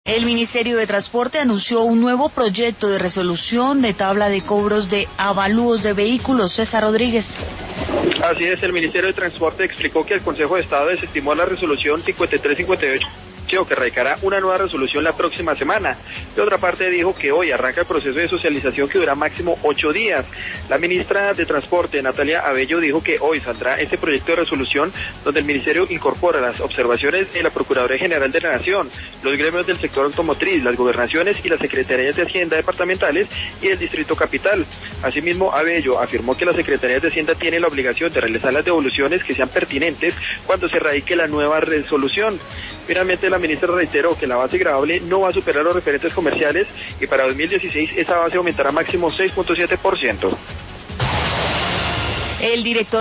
El Ministerio de Transporte anunció un nuevo proyecto de resolución de tabla de cobros de avalúos de vehículos. César Rodríguez. Así es, el Ministerio de Transporte explicó que el Consejo de Estado desestimó la resolución 5358, que radicará una nueva resolución la próxima semana. De otra parte, dijo que hoy arranca el proceso de socialización que dura máximo 8 días. La ministra de Transporte, Natalia Abello, dijo que hoy saldrá este proyecto de resolución donde el Ministerio incorpora las observaciones de la Procuraduría General de la Nación, los gremios del sector automotriz, las gobernaciones y las secretarías de Hacienda departamentales y del Distrito Capital. Asimismo, Abello afirmó que las secretarías de Hacienda tienen la obligación de realizar las devoluciones que sean pertinentes cuando se radique la nueva resolución. Finalmente, la ministra reiteró que la base gravable no va a superar los referentes comerciales y para 2016 esa base aumentará máximo 6.7%. El director